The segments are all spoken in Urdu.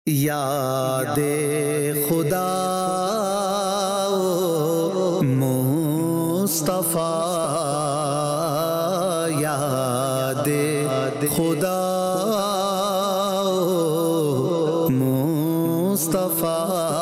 یاد خدا مصطفیٰ، یاد خدا مصطفیٰ۔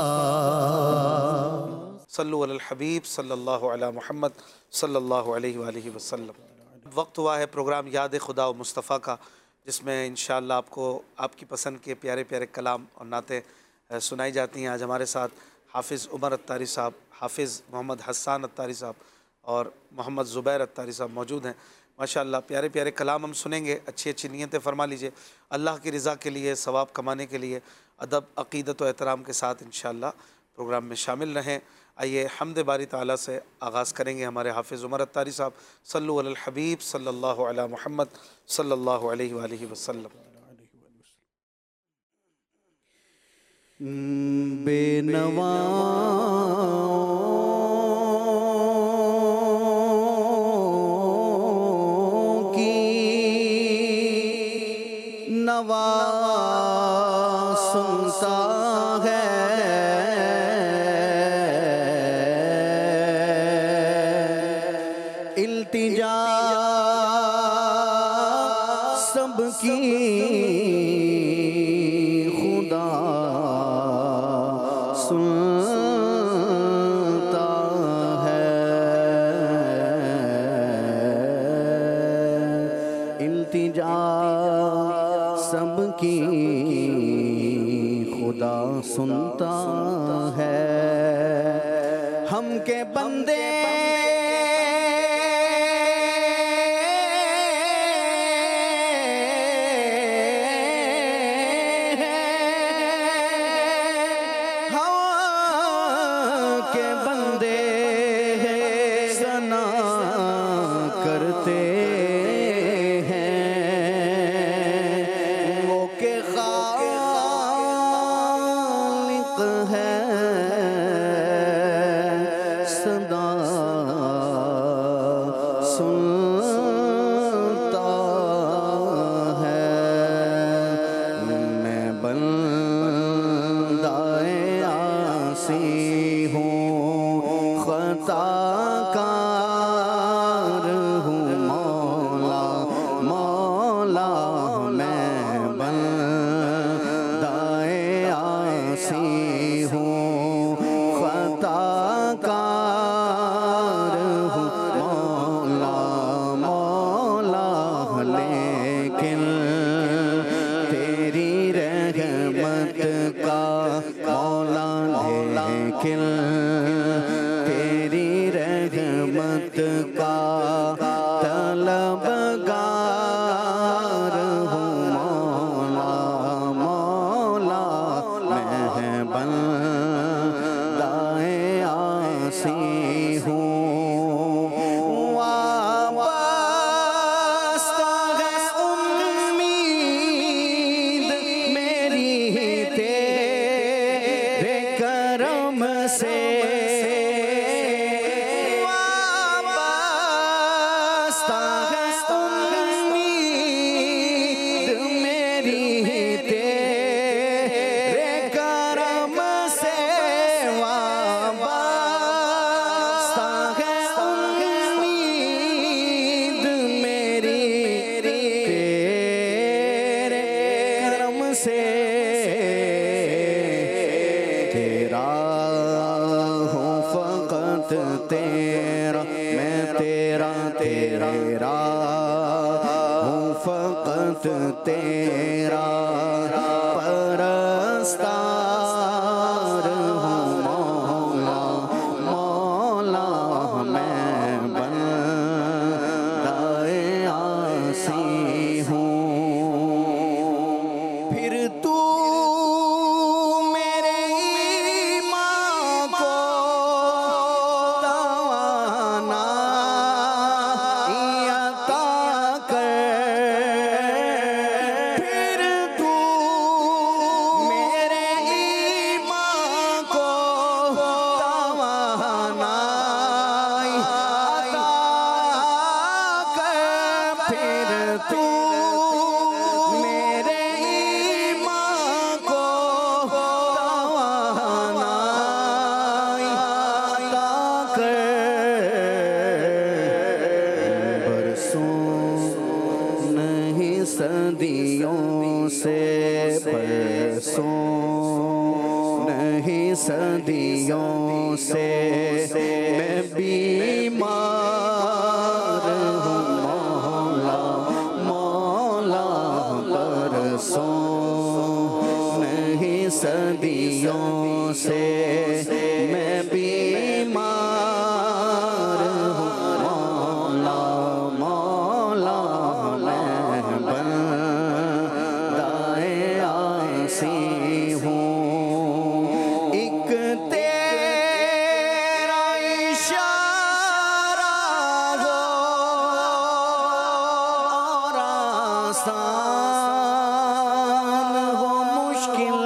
صلو علی الحبیب صلی اللہ علی محمد صلی اللہ علیہ وآلہ وسلم۔ وقت ہوا ہے پروگرام یاد خدا و مصطفیٰ کا، جس میں انشاءاللہ آپ کو آپ کی پسند کے پیارے پیارے کلام اور نعتیں سنائی جاتی ہیں۔ آج ہمارے ساتھ حافظ عمر اتاری صاحب، حافظ محمد حسان اتاری صاحب اور محمد زبیر اتاری صاحب موجود ہیں۔ ماشاءاللہ پیارے پیارے کلام ہم سنیں گے، اچھی اچھی نیتیں فرما لیجئے، اللہ کی رضا کے لیے، ثواب کمانے کے لیے ادب، عقیدت و احترام کے ساتھ انشاءاللہ پروگرام میں شامل رہیں۔ آئیے حمد باری تعالیٰ سے آغاز کریں گے۔ ہمارے حافظ عمر اتاری صاحب، صلو علی الحبیب صلی اللہ علی محمد صلی اللہ علیہ وآلہ وسلم۔ بے نواؤں کی نوا سنتا ہے، التجا سب کی خدا سنتا ہے، التجا سب کی خدا سنتا ہے۔ ہم کے بندے کرتے ہیں، وہ کہ خالق ہے، صدا سنتا ہے۔ میں بندہ عاصی ہوں، خطا تیری رحمت کا طلبگار ہوں مولا، مولا میں بندہ عاصی ہوں۔ وابستہ ہے امید میری تیرے کرم سے، وابستہ ہے امید میری تیرے کرم سے، وابستہ ہے امید میری تیرے کرم سے۔ تیرا ہوں فقط تیرا، میں تیرا تیرا ہوں فقط تیرا، پرستار ہوں مولا، مولا میں بندہ عاصی ہوں۔ پھر تو پھر تو برسوں نہیں صدیوں سے میں بیمار ہوں مولا مولا برسوں نہیں صدیوں سے میں بیمار ہوں مولا مولا میں بندۂ عاصی ہوں ایک تیرا اشارہ ہو اور آسان ہو مشکل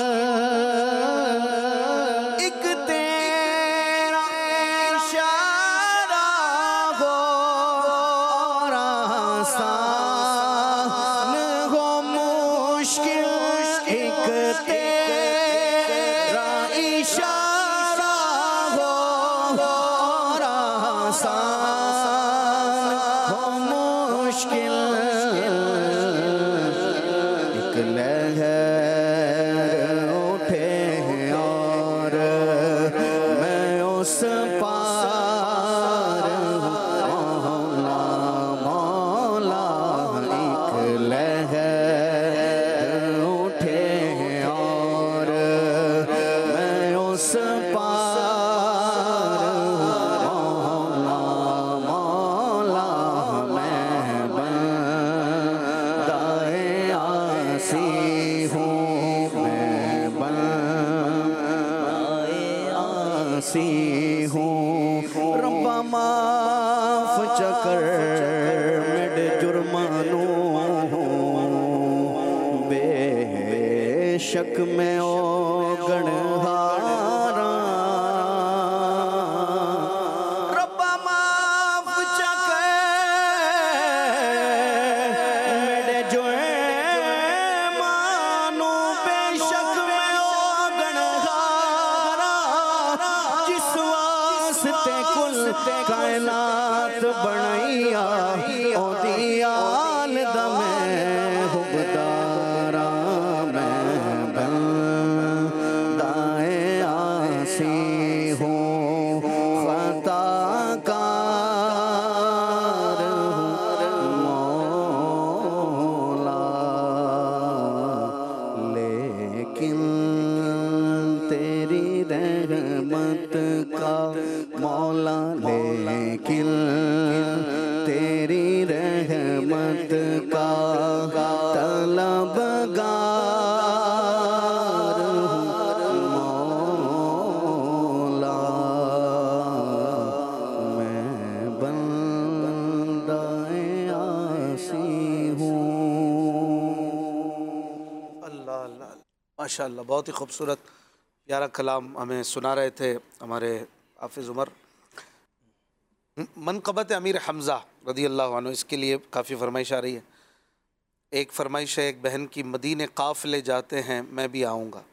ایک تیرا اشارہ ہو اور آسان ہو مشکل ایک تیرا اشارہ ہو اور آسان ہو مشکل ایک لہر اٹھے اور میں اس پار مولا مولا ایک لہر اٹھے اور میں اس پار مولا مولا میں بندۂ عاصی ہوں میں بندۂ عاصی ہوں ربا معاف چکر میرے جرمانوں بے شک میں او گنہاراں ربا معاف چکر میرے جرمانوں بے شک میں او گنہاراں جس واسطے کل کائنات بنائیا او دیال دمیں حبداراں میں بندۂ عاصی ہوں خطا کار ہوں مولا لیکن تیری رحمت کا مولا لیکن تیری رحمت کا طلبگار ہوں مولا میں بندۂ عاصی ہوں اللہ اللہ ماشاء اللہ، بہت ہی خوبصورت پیارا کلام ہمیں سنا رہے تھے ہمارے حافظ عمر۔ منقبت امیر حمزہ رضی اللہ عنہ، اس کے لیے کافی فرمائش آ رہی ہے۔ ایک فرمائش ہے، ایک بہن کی مدینے قافلے جاتے ہیں میں بھی آؤں گا۔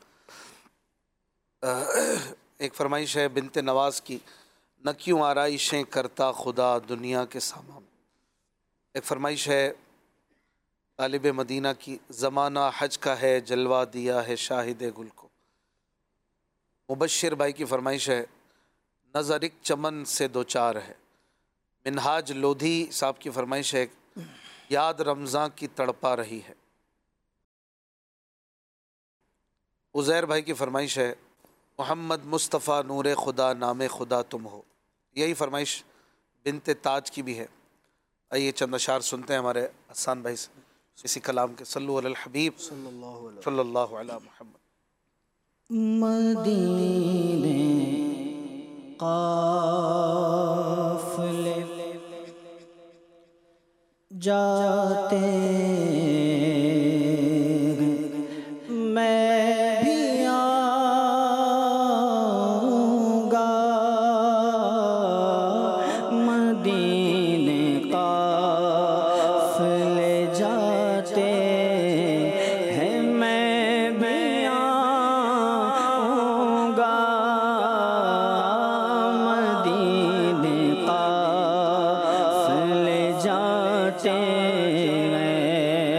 ایک فرمائش ہے بنت نواز کی، نہ کیوں آرائشیں کرتا خدا دنیا کے سامان۔ ایک فرمائش ہے طالب مدینہ کی، زمانہ حج کا ہے جلوہ دیا ہے شاہد گل کو۔ مبشر بھائی کی فرمائش ہے، نظر ایک چمن سے دوچار ہے۔ منہاج لودھی صاحب کی فرمائش ہے، یاد رمضان کی تڑپا رہی ہے۔ عزیر بھائی کی فرمائش ہے، محمد مصطفیٰ نور خدا نام خدا تم ہو۔ یہی فرمائش بنت تاج کی بھی ہے۔ آئیے چند اشعار سنتے ہیں ہمارے حسان بھائی سے اسی کلام کے۔ صلو علی الحبیب صلی اللہ علی محمد۔ مدینے قافلے جاتے میں بھی آؤں گا، مدینے قافلے جاتے ہیں میں بھی آؤں گا، مدینے قافلے جاتے ہیں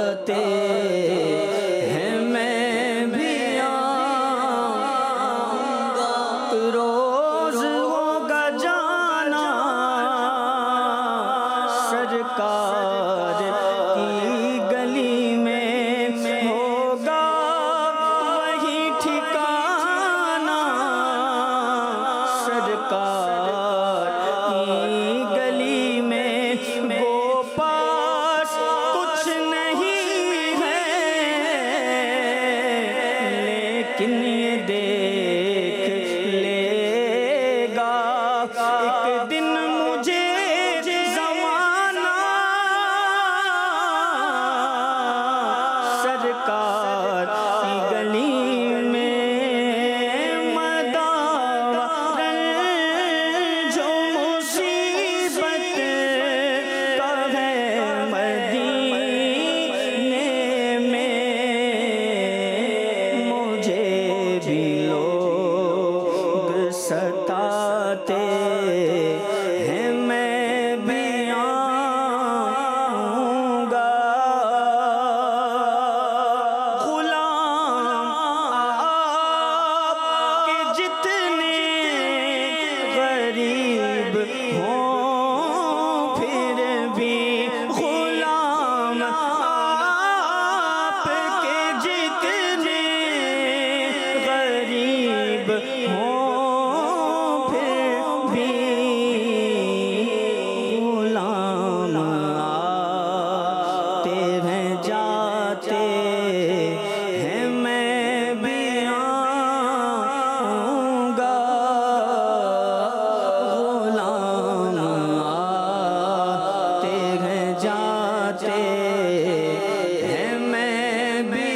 جاتے ہیں میں بھی آؤں گا، روز ہوگا جانا سرکار کی گلی میں، ہوگا وہی ٹھکانہ سرکار کی گلی میں، وہ پاس کچھ نہیں ہے لیکن یہ دیکھ لے گا ایک دن مجھے زمانہ سرکار کی گلی میں، مدار جو مصیبت کا ہے مدینے میں، مجھے بھی لوگ ستاتے ہیں میں بھی آؤں گا، غلام آپ کے جتنے غریب ہوں پھر بھی، غلام آپ کے جتنے غریب ہوں پھر بھی، غلام آتے ہیں جاتے ہیں میں بھی آؤں گا، غلام آتے ہیں جاتے ہیں میں بھی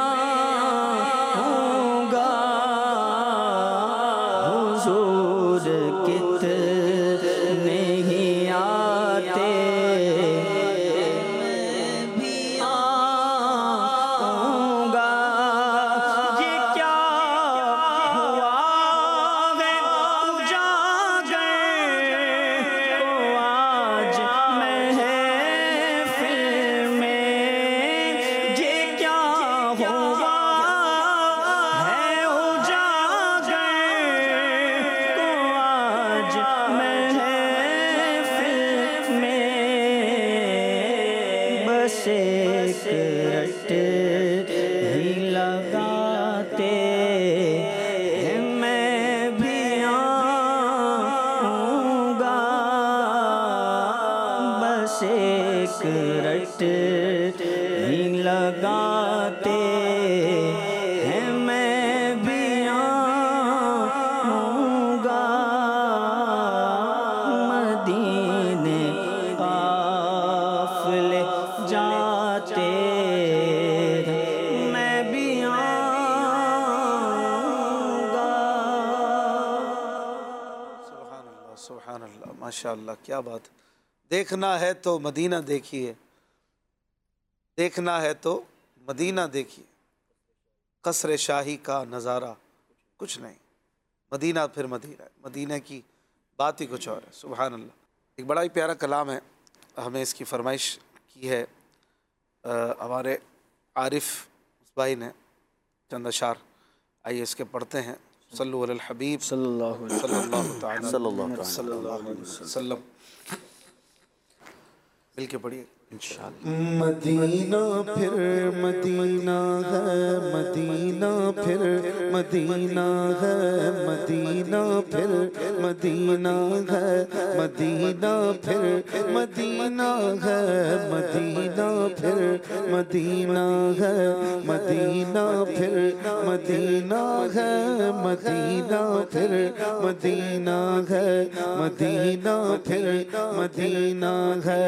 آؤں گا، حضور کتنے ہی آتے میں بھی آؤں گا، یہ کیا ہوا ہے اجاگر کو آج محفل میں، یہ کیا ہوا ہے اجاگر کو آج محفل میں، بس ایک رٹ ہی لگاتے ہیں میں بھی آؤں گا، بس ایک رٹ ہی لگاتے ہیں میں بھی آؤں گا، مدینے قافلے جاتے ہیں میں بھی آؤں گا۔ سبحان اللہ سبحان اللہ، ماشاء اللہ، کیا بات ہے۔ دیکھنا ہے تو مدینہ دیکھیے، دیکھنا ہے تو مدینہ دیکھیے، قصر شاہی کا نظارہ کچھ نہیں، مدینہ پھر مدینہ ہے، مدینہ کی بات ہی کچھ اور ہے۔ سبحان اللہ، ایک بڑا ہی پیارا کلام ہے، ہمیں اس کی فرمائش کی ہے ہمارے عارف بھائی نے، چند اشعار، آئیے اس کے پڑھتے ہیں۔ صلو علی الحبیب صلی اللہ علیہ صلی اللہ تعالی صلی اللہ تعالی صلی اللہ علیہ وسلم، مل کے پڑھیے انشاءاللہ۔ مدینہ پھر مدینہ ہے، مدینہ پھر مدینہ ہے، مدینہ پھر مدینہ ہے، مدینہ پھر مدینہ ہے، مدینہ پھر مدینہ ہے، مدینہ پھر مدینہ ہے، مدینہ پھر مدینہ ہے، مدینہ پھر مدینہ ہے،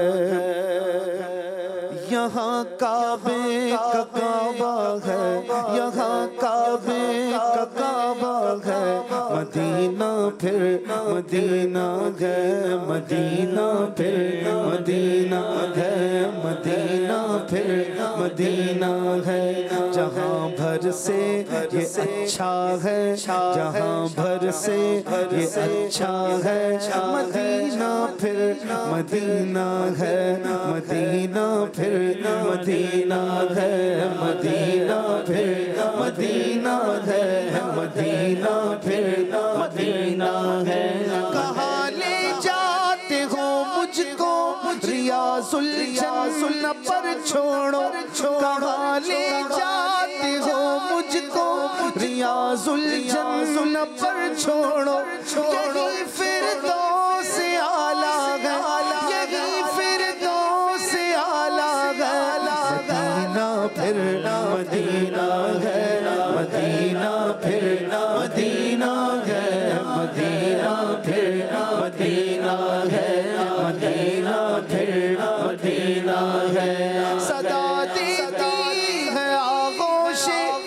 یہاں کعبے کا کعبہ ہے، یہاں کعبے کا کعبہ ہے، مدینہ پھر مدینہ ہے مدینہ پھر مدینہ ہے مدینہ پھر مدینہ ہے جہاں بھر سے یہ اچھا ہے جہاں بھر سے یہ اچھا ہے مدینہ پھر مدینہ ہے مدینہ پھر مدینہ ہے مدینہ پھر مدینہ ہے مدینہ پھر مدینہ ہے کہاں لے جاتے ہو مجھ کو ریاض الجنہ پر چھوڑو کہاں لے جاتے ہو مجھ کو ریاض الجنہ پر چھوڑو یہی فردوس اعلیٰ ہے یہی فردوس اعلیٰ ہے مدینہ پھر مدینہ ہے مدینہ پھر مدینہ ہے مدینہ پھر مدینہ ہے مدینہ پھر مدینہ ہے صدا دیتی ہے آغوش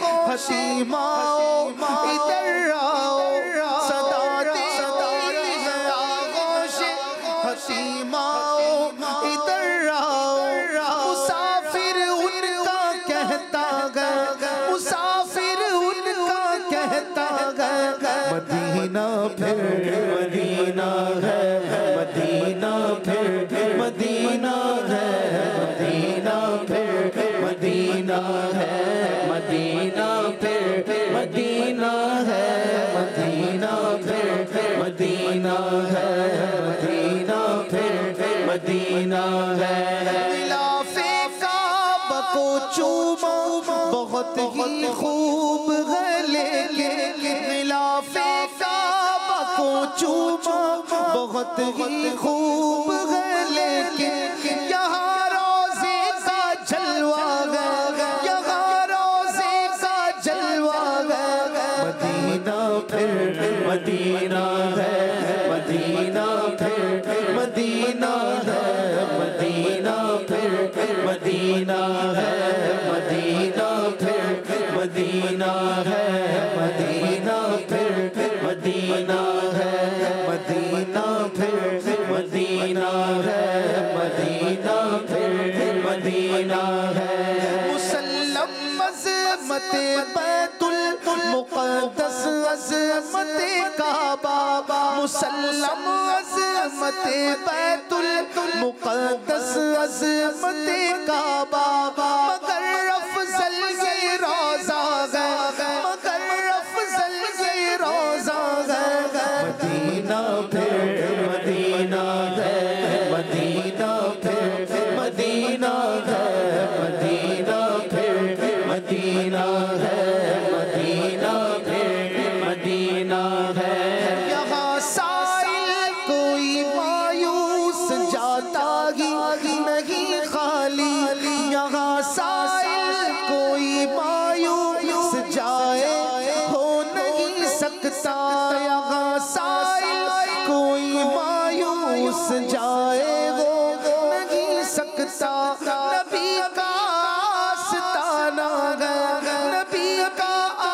حتیماؤ ادھر آؤ صدا دیتی ہے آغوش حتیماؤ ادھر آؤ مسافر ان کا کہتا گیا مسافر ان کا کہتا گیا مدینہ پھر مدینہ ہے مدینہ پھر مدینہ ہے مدینہ پھر مدینہ ہے مدینہ پھر مدینہ ہے مدینہ پھر مدینہ ہے مدینہ پھر مدینہ ہے غلاف کعبہ کو چومو بہت ہی خوب ہے لیکن غلاف کعبہ کو چومو بہت ہی خوب ہے لیکن یہاں روزے کا جلوہ ہے یہاں روزے کا جلوہ ہے مدینہ پھر مدینہ ہے مدینہ پھر مدینہ ہے مدینہ پھر مدینہ ہے مدینہ پھر مدینہ ہے مدینہ پھر مدینہ ہے مدینہ پھر مدینہ ہے مدینہ پھر مدینہ ہے مسلم عظمت بیت المقدس عظمت کعبہ مسلم عظمت بیت المقدس عظمت کعبہ مگر افضل یہ روزہ ہے مگر افضل یہ روزہ ہے مدینہ پھر مدینہ ہے مدینہ پھر مدینہ ہے مدینہ پھر مدینہ ہے مدینہ پھر مدینہ ہے یہاں سائل کوئی مایوس جاتا ہی نہیں خالی یہاں سائل کوئی مایوس جائے ہو نہیں سکتا یہاں سائل کوئی مایوس جائے ہو نہیں سکتا نبی کا آستانہ ہے نبی کا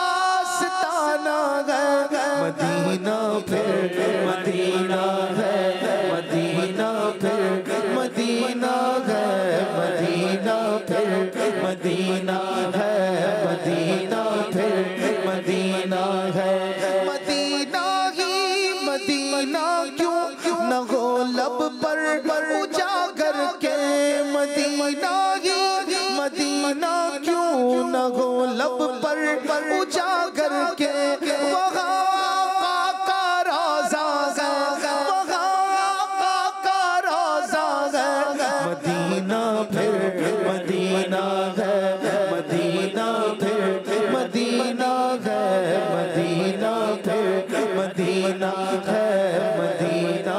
آستانہ ہے مدینہ پھر مدینہ ہے مدینہ پھر مدینہ ہے مدینہ پھر مدینہ ہے مدینہ پھر مدینہ ہے مدینہ ہی مدینہ کیوں نہ ہو لب پر اجاگر کے مدینہ ہی مدینہ کیوں نہ ہو لب پر اجاگر کے وہاں آقا کا روضہ ہے وہاں آقا کا روضہ ہے مدینہ پھر مدینہ ہے مدینہ پھر مدینہ ہے مدینہ پھر مدینہ ہے مدینہ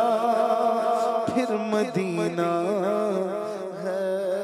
پھر مدینہ ہے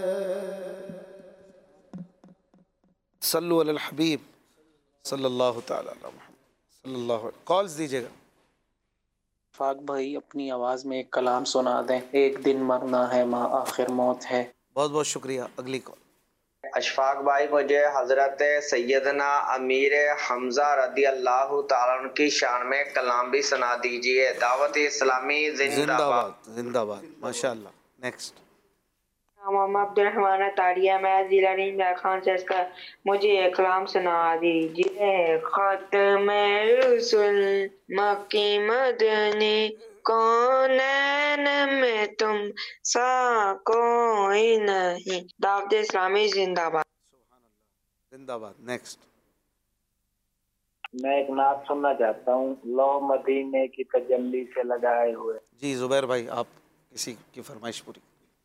صلو علی الحبیب صلی اللہ تعالی علیہ محمد صلی اللہ علیہ کالز دیجیے گا فاق بھائی اپنی آواز میں ایک کلام سنا دیں ایک دن مرنا ہے ماں آخر موت ہے بہت بہت شکریہ اگلی کال اشفاق بھائی مجھے حضرت سیدنا امیر حمزہ رضی اللہ تعالیٰ عنہ کی شان میں کلام بھی سنا دیجئے۔ دعوت اسلامی زندہ باد۔ زندہ باد، ماشاء اللہ۔ نیکسٹ۔ محمد عبد الرحمن تاریہ، میں ضلع رنجا خان سے اس کا مجھے ایک کلام سنا دیجئے۔ ختم رسول مکی مدنی کونین میں تم سا کوئی نہیں۔ دعوت اسلامی زندہ باد۔ زندہ باد۔ نیکسٹ۔ میں ایک نعت سننا چاہتا ہوں، لو مدینے کی تجلی سے لگائے ہوئے۔ جی زبیر بھائی، آپ کسی کی فرمائش پوری۔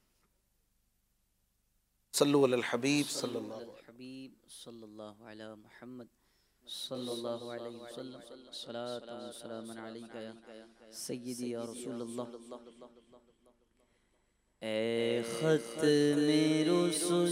صلو علی الحبیب صلی اللہ علیہ وسلم۔ حبیب صلی اللہ علی محمد صلی اللہ علیہ وسلم، صلاۃ و سلام علیک یا سیدی یا رسول اللہ۔ اے ختم رسول،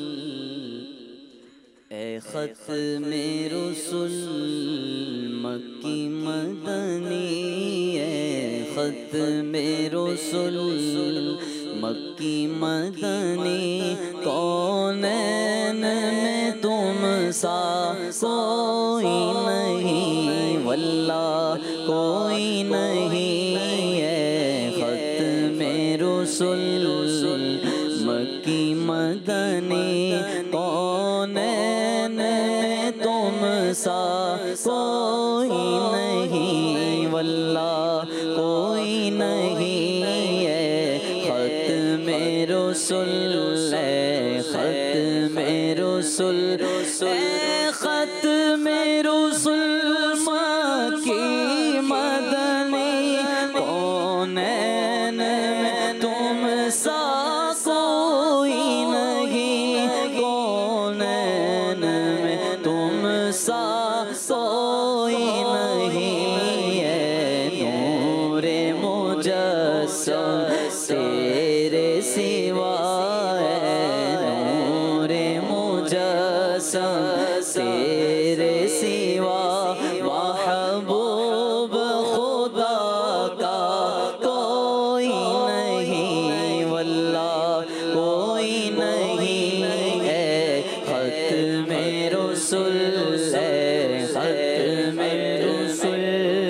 اے ختم رسول مکی مدنی، اے ختم رسول مکی مدنی، کونین میں تم سا کوئی نہیں، واللہ کوئی نہیں، اے ختم رسول مکی مدنی، کونین میں تم سا کوئی نہیں، واللہ کوئی نہیں، اے ختم رسول، اے ختم رسول، اے ختم رسول مکی مدنی، کونین میں تم سا کوئی نہیں، کونین میں تم سا کوئی نہیں، اے نور مجسم تیرے سوا، اے نور مجسم تیرے سوا، محبوب خدا کا کوئی نہیں، واللہ کوئی نہیں، اے ختم رسول، اے ختم رسول۔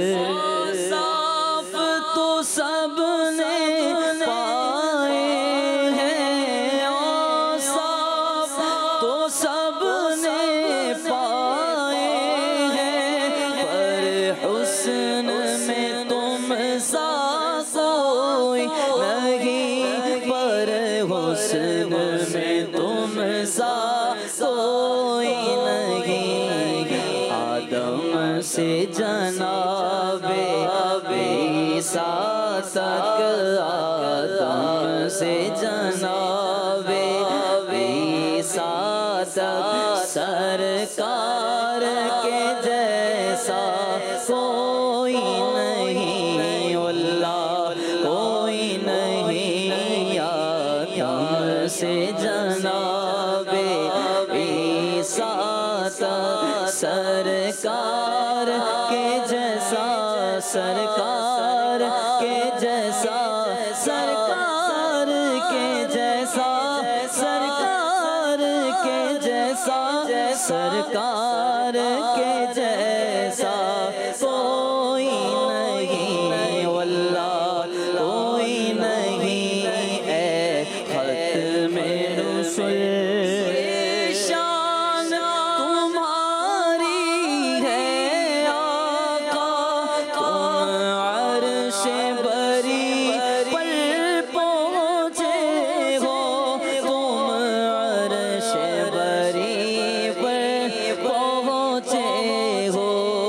صاف تو سب نے پائے ہیں، صاف تو سب نے پائے ہیں، پر حسن میں تم سا کوئی نہیں، پر حسن میں تم سا کوئی نہیں، آدم سے جناب عیسیٰ تک، آدم سے جناب عیسیٰ تک، سرکار کے جیسا کوئی نہیں، واللہ کوئی نہیں، آدم سے جناب عیسیٰ تک، سرکار کے جیسا، سرکار کے جیسا، سرکار کے جیسا، سرکار کے جیسا، سرکار کے جیسا کوئی نہیں، واللہ کوئی نہیں، اے ختم رسول۔ شان تمہاری ہے آقا، تم عرش بری پر پہنچے ہو، تم عرش بری پر پہنچے ہو،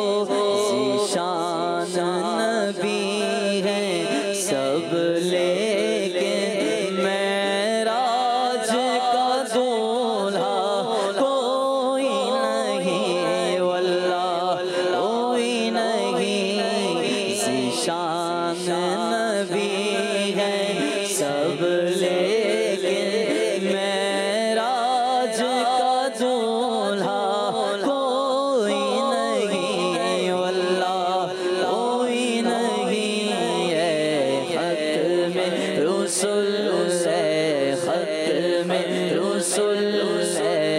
ذیشان نبی ہے سب لیکن معراج کا دولہا کوئی نہیں، واللہ کوئی نہیں، ذیشان نبی ہے سب لیکن معراج کا دولہا کوئی نہیں، واللہ کوئی نہیں، اے ختم رسول، اے ختم رسول، اے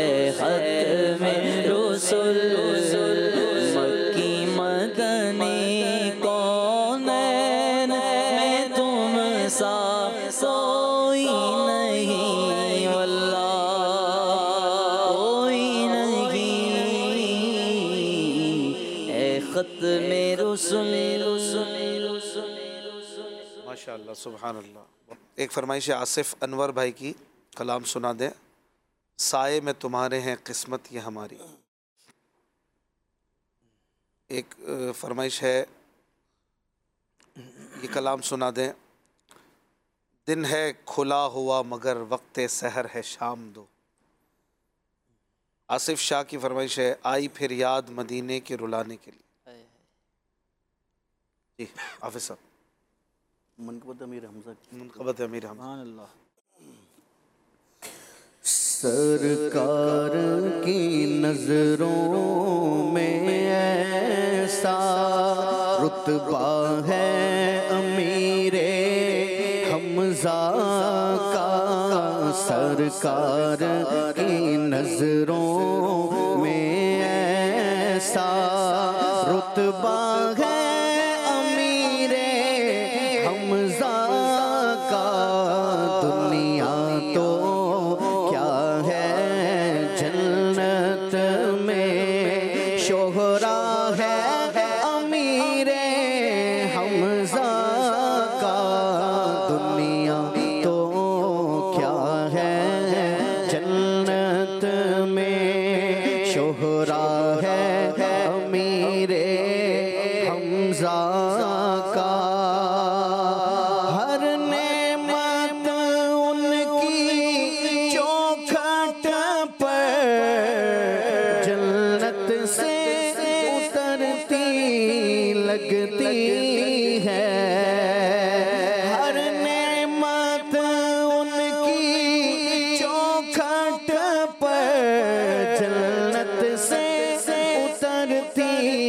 ختم رسل ماشاء اللہ سبحان اللہ. ایک فرمائش آصف انور بھائی کی کلام سنا دیں. سائے میں تمہارے ہیں قسمت یہ ہماری. ایک فرمائش ہے یہ کلام سنا دیں. دن ہے کھلا ہوا مگر وقت سحر ہے شام دو. آصف شاہ کی فرمائش ہے آئی پھر یاد مدینے کے رلانے کے لیے. جی حافظ صاحب. منقبت امیر حمزہ. منقبت امیر حمزہ. سبحان اللہ. سرکار کی نظروں میں ایسا رتبہ ہے امیر حمزہ کا. سرکار کی نظروں میں ایسا رتبہ ہے امیر حمزہ کا. دنیا تو کیا ہے جنت میں شہرا ہے امیر حمزہ کا. دنیا تو کیا ہے جنت میں شہرا ہے امیر حمزہ کا. ہر نعمت ان کی چوکھٹ پر جنت سے اترتی لگتی ہے. ہر نعمت ان کی چوکھٹ پر جنت سے اترتی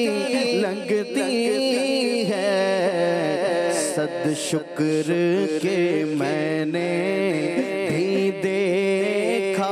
لگتی ہے. صد شکر کہ میں نے بھی دیکھا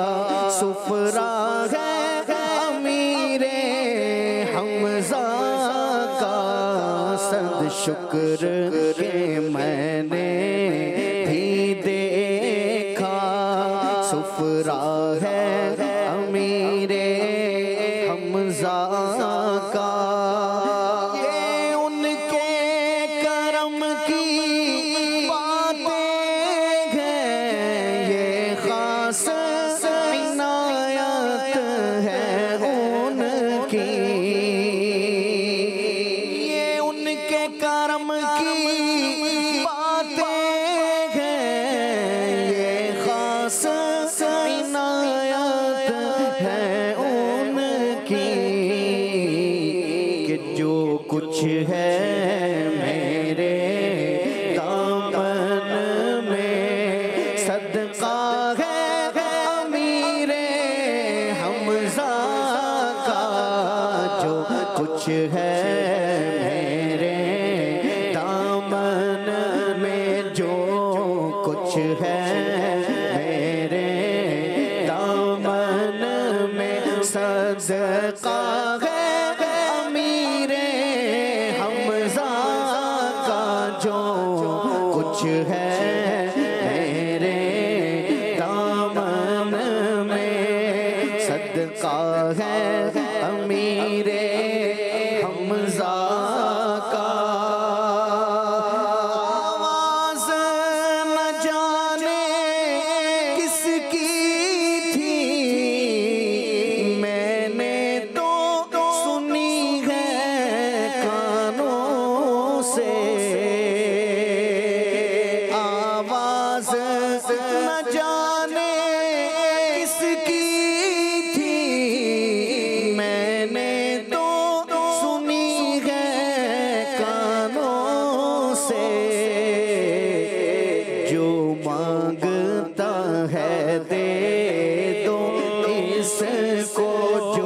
سفرا ہے امیر حمزہ کا. صد شکر کہ میں نے بھی دیکھا سفرا ہے امیر حمزہ کا. یہ ان کے کرم کی باتیں ہیں یہ خاص عنایت ہے ان کی. یہ ان کے کرم کی باتیں ہیں یہ خاص عنایت ہے ان کی. کہ جو کچھ ہے میرے دامن میں صدقہ ہے امیر حمزہ کا. جو کچھ ہے میرے دامن میں جو کچھ ہے میرے دامن میں صدقہ ہے امیر حمزہ کا. جو کچھ ہے میرے دامن میں صدقہ ہے امیر حمزہ کا. آواز نہ جانے کس کی تھی میں نے تو سنی ہے کانوں سے. آواز نہ جانے کس کی تھی میں نے تو سنی ہے کانوں سے. جو مانگتا ہے دے دو اس کو جو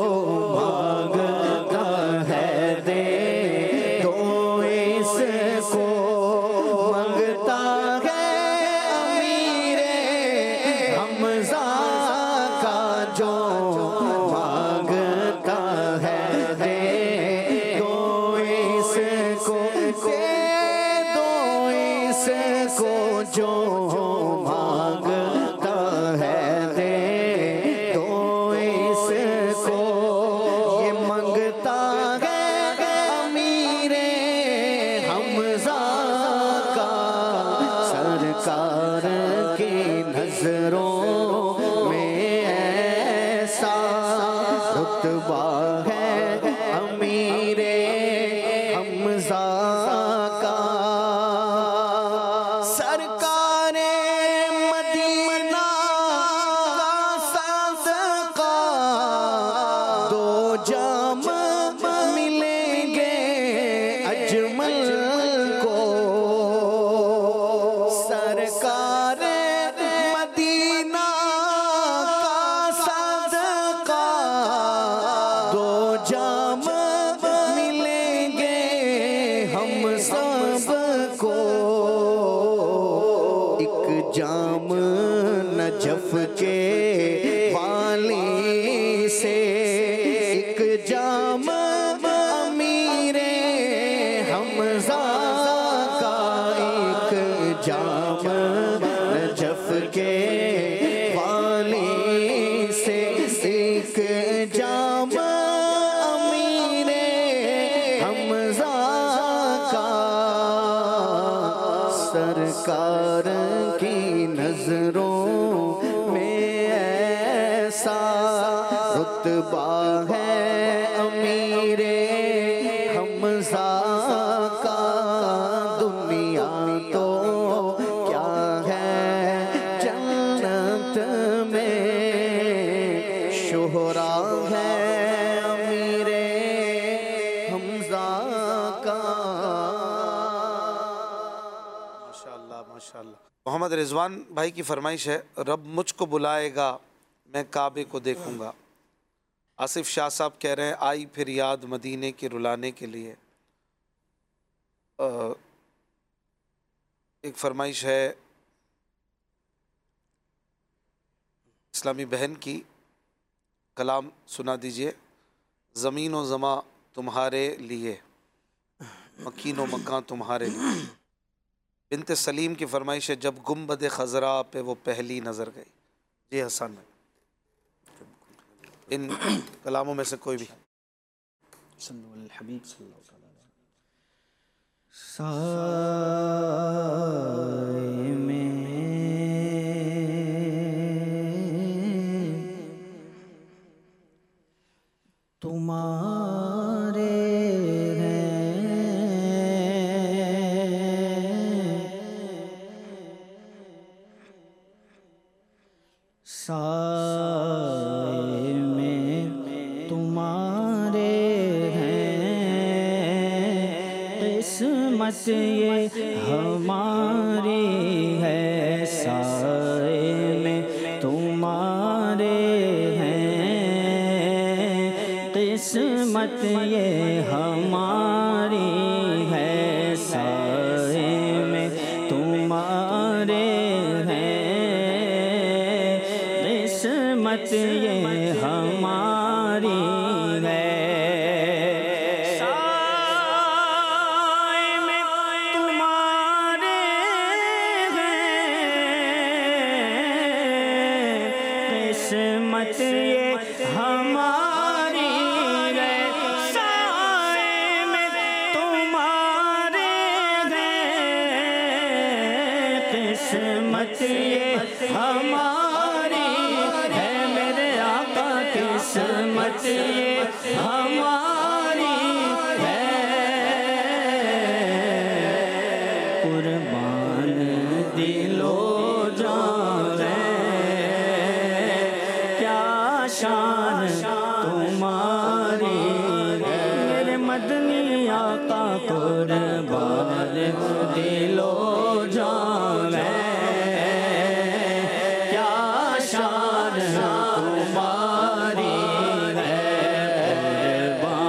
مانگتا ہے دے دو اس کو. مانگتا ہے امیر حمزہ کا جو مانگتا ہے دے دو اس کو. دے دو اس کو جو مانگتا ہے دے دو اس کو. یہ مانگتا ہے رتبہ ہے امیر حمزہ کا، سرکار مدینہ کا صدقہ دو جام ملیں گے اجمل کو، سرکار مدینہ کا صدقہ دو جام ملیں گے ہم سب کو، ایک جام نجف کے والی سے، ایک جام امیر حمزہ کا، ایک جام نجف کے والی سے، ایک جام امیر حمزہ کا، سرکار کی نظروں میں ایسا رتبہ ہے امیر حمزہ کا، دنیا تو کیا ہے جنت میں شہرا ہے امیر حمزہ کا۔ ماشاءاللہ ماشاءاللہ۔ محمد رضوان بھائی کی فرمائش ہے، رب مجھ کو بلائے گا میں کعبے کو دیکھوں گا۔ آصف شاہ صاحب کہہ رہے ہیں آئی پھر یاد مدینے کے رلانے کے لیے۔ ایک فرمائش ہے اسلامی بہن کی، کلام سنا دیجئے۔ زمین و زماں تمہارے لیے، مکین و مکان تمہارے لیے۔ بنت سلیم کی فرمائش ہے جب گنبد خضرا پہ وہ پہلی نظر گئی۔ جی حسن میں ان کلاموں میں سے کوئی بھی۔ صلو علی الحبیب صلی اللہ علیہ وسلم۔ سائے میں تمہارے سائے میں تمہارے ہیں، قسمت یہ ہماری ہے، سائے میں تمہارے ہیں، قسمت یہ ہماری ہے، سائے میں تمہارے قسمت یہ ہماری ہے، سائے میں تمہارے ہیں، قسمت یہ ہماری ہے، سائے میں تمہارے ہیں، قسمت یہ ہماری ہے، میرے آقا قسمت یہ ہماری ہے، قربان دل و جان ہے، کیا شان تمہاری ہے، میرے مدنی آقا قربان دل و جان ہے، شان تمہاری ہے،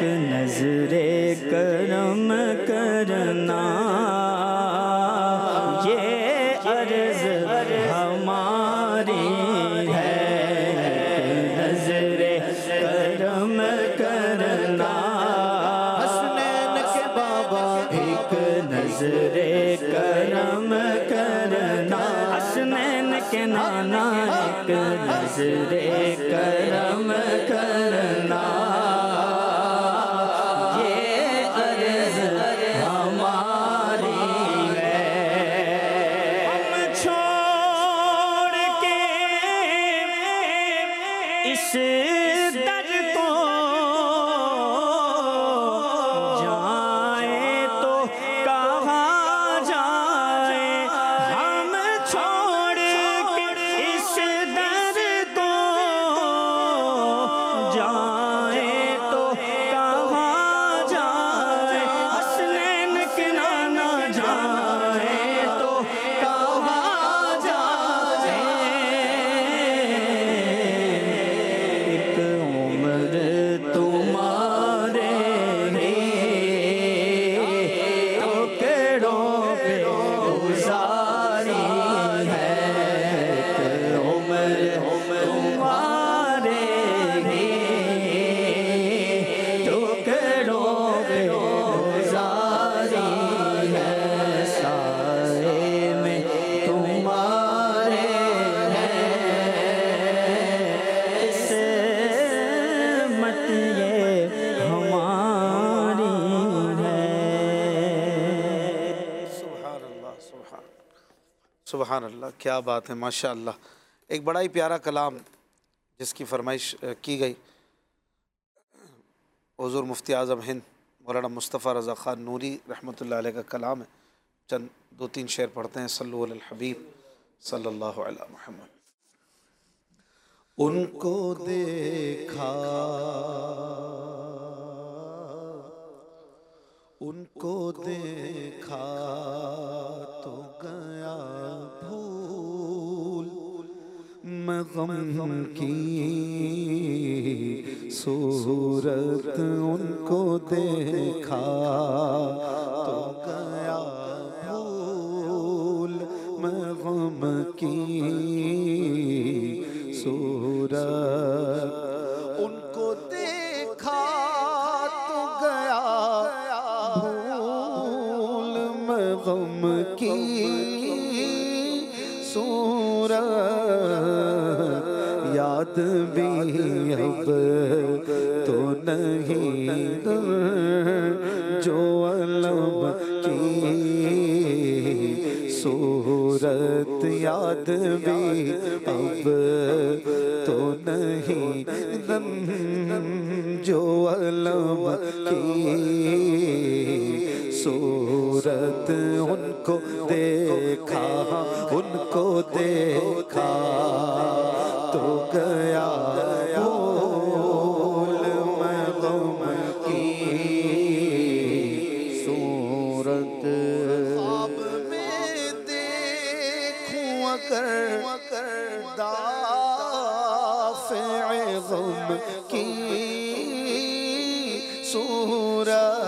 نظر کرم کرنا، یہ عرض ہماری ہے، نظر کرم کرنا، حسنین کے بابا ایک نظر کرم کرنا، حسنین کے نانا ایک نظر کرم کرنا، یہ عرض ہماری ہے۔ ہم چھوڑ کے اس در کو جائیں تو کہاں جائیں، ہم چھوڑ کے اس در کو جائیں تو کہاں جائیں، حسنین کے نانا جائیں تو کہاں جائیں، ایک عمر تمہارے ہی ٹکڑوں پہ گزاری ہے، ایک عمر تمہارے ہی ٹکڑوں پہ گزاری ہے، سائے میں تمہارے ہیں، قسمت یہ ہماری ہے۔ سبحان اللہ، سبحان اللہ، کیا بات ہے، ماشاء اللہ۔ ایک بڑا ہی پیارا کلام جس کی فرمائش کی گئی، حضور مفتی اعظم ہند مولانا مصطفیٰ رضا خان نوری رحمۃ اللہ علیہ کا کلام ہے، چند دو تین شعر پڑھتے ہیں۔ صلو علی الحبیب صلی اللہ علیہ محمد۔ ان کو دیکھا، ان کو دیکھا تو گیا بھول، میں غم کی صورت ان کو دیکھا تو گیا بھول، میں غم کی صورت ان کو دیکھا تو گیا بھول، میں غم کی صورت یاد بھی اب تو نہیں جو علم کی صورت یاد بھی اب تو نہیں جو علم کی صورت ان کو دیکھا، ان کو دیکھا تو گیا بھول، میں غم کی صورت خواب میں دیکھوں اگر دافع غم کی صورت،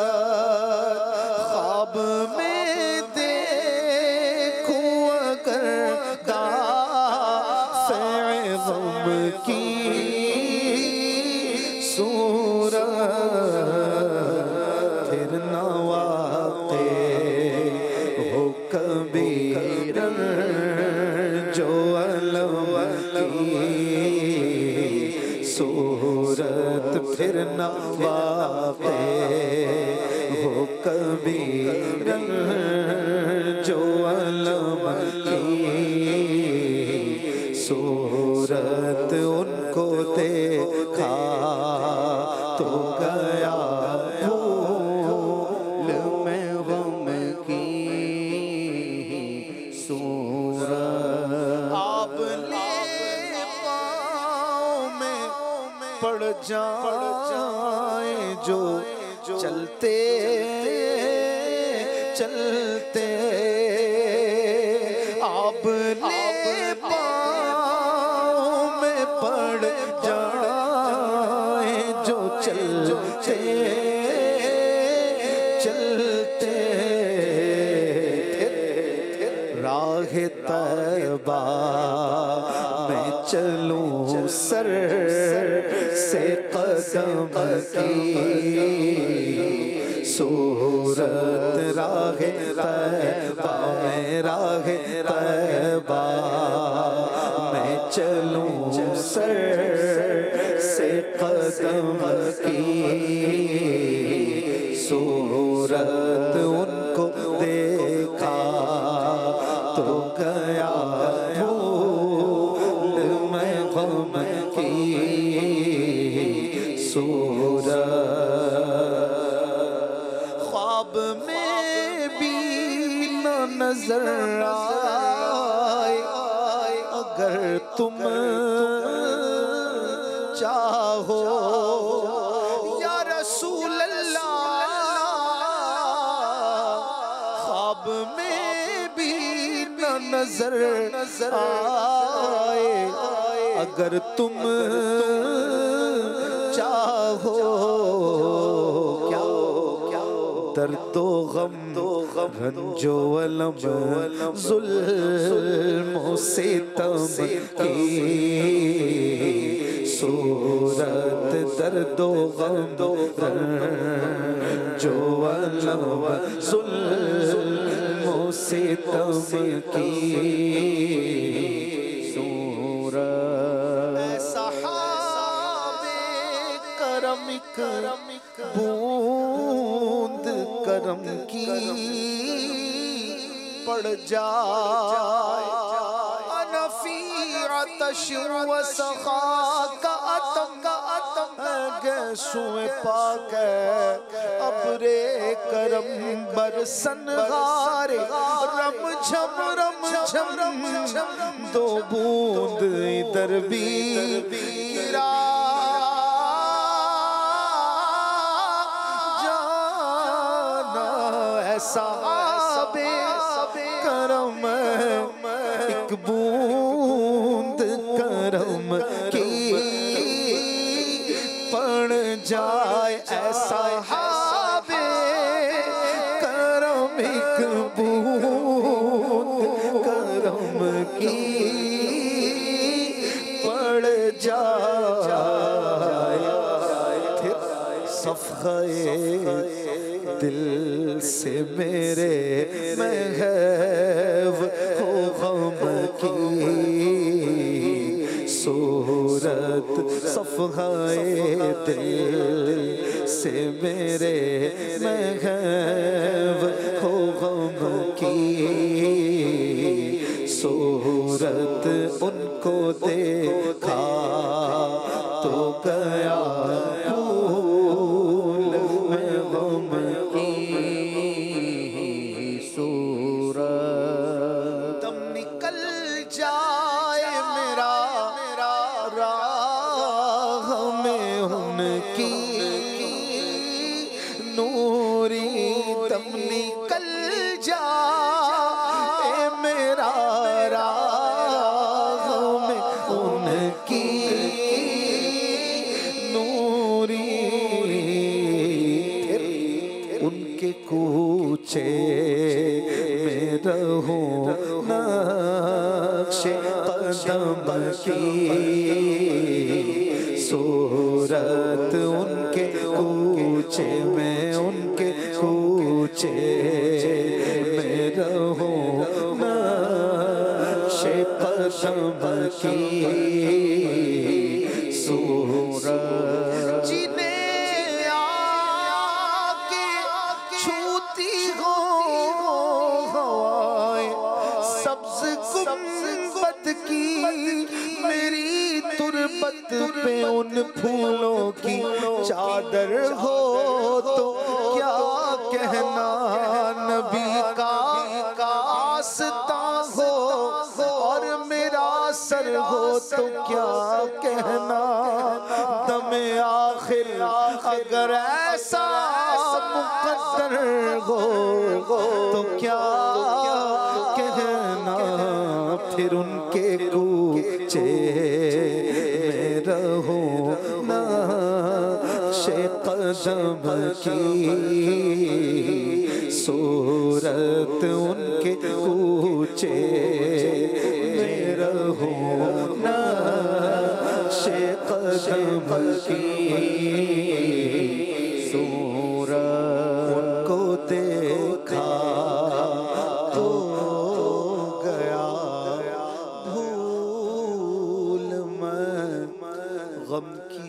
خواب میں دیکھوں اگر دافع غم کی صورت، پھر نہ واقع ہو کبھی جو علم کی صورت، پھر نہ واقع ہو کبھی جو علم کی صورت ان کو دیکھا تو گیا بھول، میں غم کی صورت، آپ نے پاؤں میں پڑ جائیں جو چلتے چلتے، آپ نے پاؤں میں پڑ جائیں جو چلتے چلتے راہ طیبہ میں چلوں سر سے قدم کی صورت راہ طیبہ میں راہ طیبہ میں چلوں سر سے قدم کی صورت ان کو دیکھا تو گیا بھول میں غم کی صورت خواب میں بھی نہ نظر آئے اگر تم چاہو یا رسول اللہ خواب میں بھی نہ نظر آئے اگر تم چاہو درد و غم رنج و الم ظلم و ستم کی صورت درد و غم رنج و الم ظلم و ستم کی صورت صحاب کرم بوند کرم کی پڑ جائے انا فی عطش و سخا کا اتم گیسویں پاک ابر کرم برسن غارے رم جھم دو بوند ادھر بھی گرا صحاب کرم ایک بوند کرم کی پڑ جائے ایسا صحاب کرم ایک بوند کرم کی پڑ جائے پھر صفحہ دل سے میرے محو ہو غم کی صورت صفحہ دل سے میرے محو ہو غم کی صورت ان کو دیکھا تو گیا بھول میں غم کی صورت دم نکل جائے میرا راہ میں ان کی نوری دم نکل جائے میرا راہ میں ان کی نوری ان کے کوچے میں رہوں نقش قدم کی صورت ان کے کوچے میں ان کے کوچے میں رہوں نقش قدم کی صورت جنہیں آگے چھوتی ہو ہوائیں سبز گنبد کی میری تربت پہ ان پھولوں کی چادر ہو تو کیا کہنا نبی کا آستاں ہو اور میرا سر ہو تو کیا کہنا دم آخر اگر ایسا مقدر ہو تو کیا کہنا پھر ان کے کوچے میں رہوں نقش قدم قدم کی صورت ان کے کوچے میں رہوں نقش قدم کی صورت ان کو دیکھا تو گیا بھول میں غم کی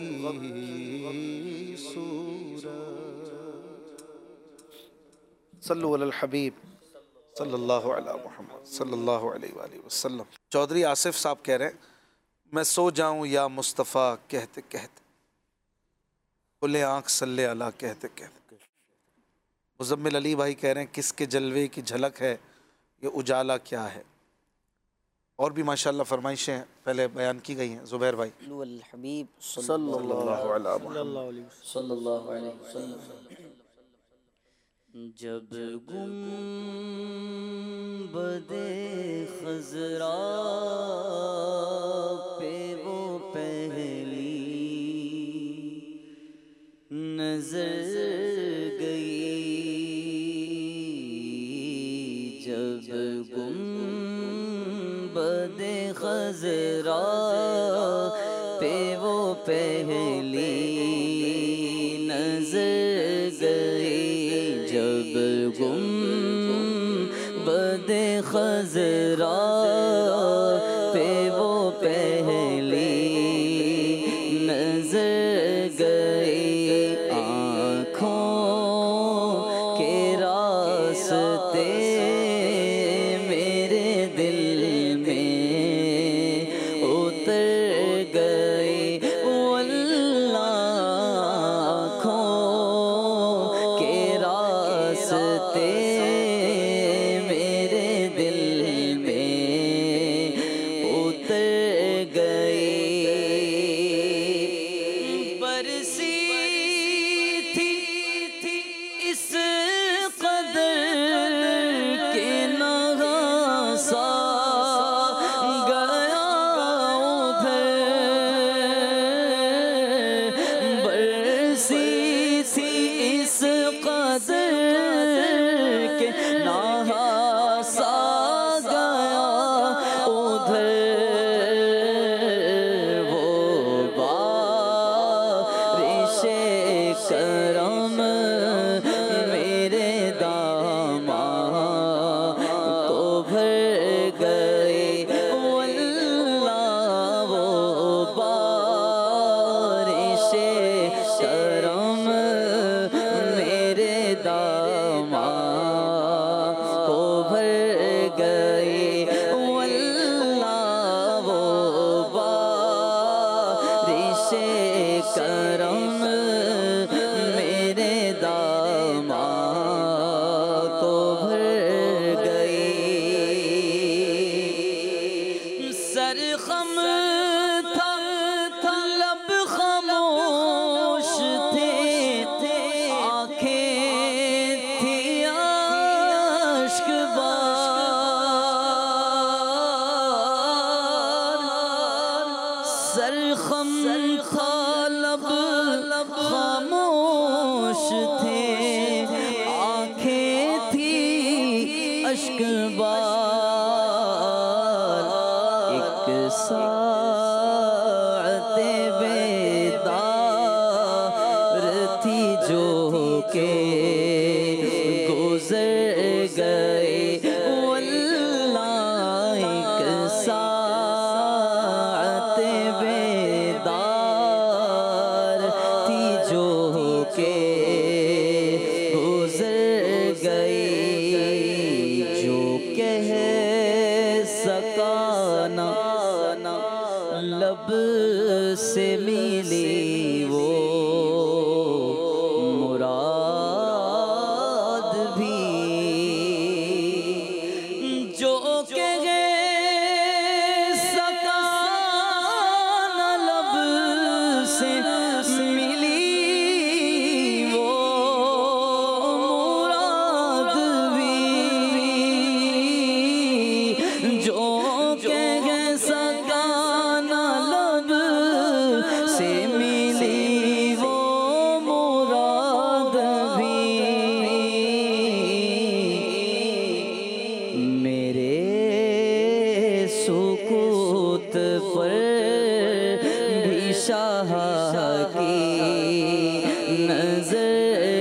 صلو علی الحبیب صلی اللہ علی محمد صلی اللہ علیہ وآلہ وسلم۔ چودھری آصف صاحب کہہ رہے ہیں میں سو جاؤں یا مصطفیٰ کہتے کہتے، کھلے آنکھ صلی اللہ کہتے کہتے۔ مزمل علی بھائی کہہ رہے ہیں کس کے جلوے کی جھلک ہے یہ اجالا کیا ہے۔ اور بھی ماشاءاللہ فرمائشیں پہلے بیان کی گئی ہیں۔ زبیر بھائی الحبیب صلی اللہ علیہ وسلم۔ جب گنبد خضرا پہ وہ پہلی نظر گئی، جب گنبد خضرا پہ وہ پہلی نظر گئی، جب گنبد خضرا پہ وہ پہلی نظر گئی، آنکھوں کے راستے میرے دل میں اتر گئی، واللہ آنکھوں کے راستے میرے دل میں اتر گئی، برسی تھی اس قدر کہ نغاسا گیا ادھر، برسی تھی اس قدر کہ نغاسا گیا ادھر، وہ بارش کرم میرے داماد کو بھر گئی، واللہ وہ بارش کرم میرے داماد کو بھر گئی، واللہ وہ بارش کرم میرے داماد کو بھر گئی، سر خم تھا لب خاموش تھے، آنکھیں تھی اشک بار، سر خم تھا لب خاموش تھے، آنکھیں تھی اشک بار، ایک ساعت بیدار تھی جو کہ گزر گئی، واللہ ایک ساعت بیدار تھی جو کہ گزر گئی، جو کہہ سکا نہ لب سے ملی وہ مراد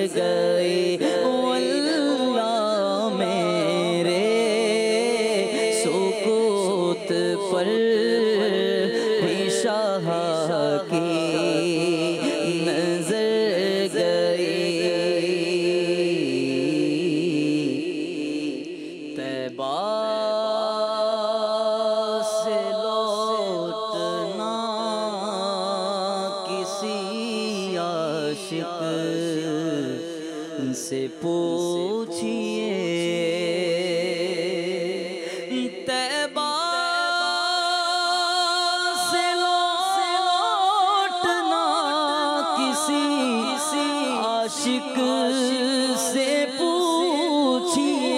گئے واللہ میرے سکوت پر بھی شاہ کی نظر گئی طیبہ سے لوٹنا کسی عاشق سے پوچھئے طیبہ سے لوٹنا کسی عاشق سے پوچھئے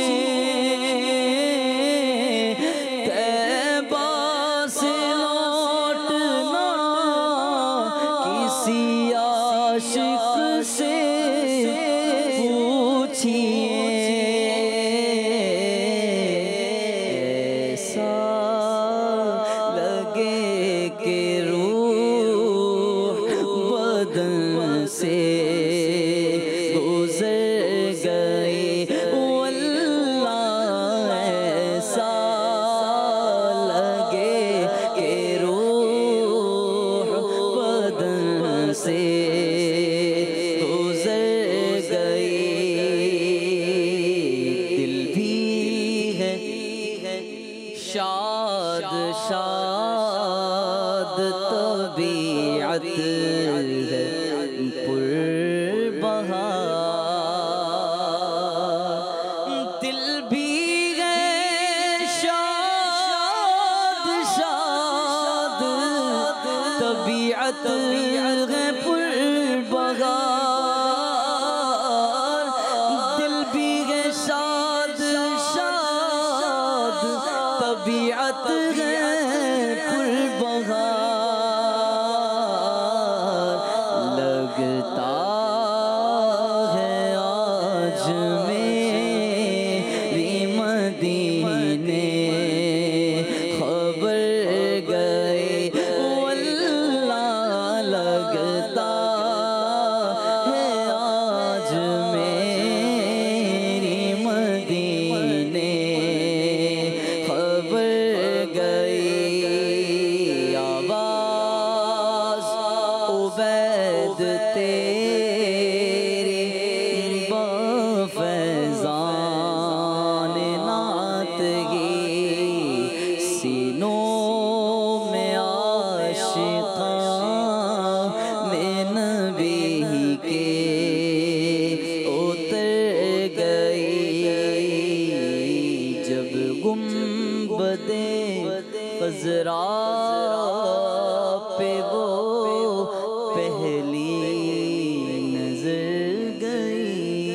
طیبہ سے لوٹنا کسی عاشق سے ایسا لگے کہ روح بدن سے گزر گئی واللہ ایسا لگے کہ روح بدن سے شاد شاد طبیعت ہے پر بہار دل بھی ہے شاد شاد طبیعت ہے پر بہار دل بھی ہے شاد شاد طبیعت ہے پر بہار لگتا ہے آج میری مدینے خبر گئے واللہ لگتا ہے آج میری مدینے عبید تیری بفیضان نعت گی سینوں میں عاشقاں میں نبی کے اتر گئی جب گنبد خضرا پہ وہ پہلی نظر گئی.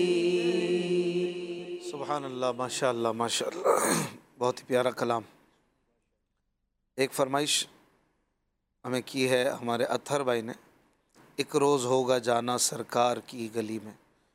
سبحان اللہ، ماشاء اللہ ماشاء اللہ، بہت ہی پیارا کلام. ایک فرمائش ہمیں کی ہے ہمارے اطہر بھائی نے، ایک روز ہوگا جانا سرکار کی گلی میں.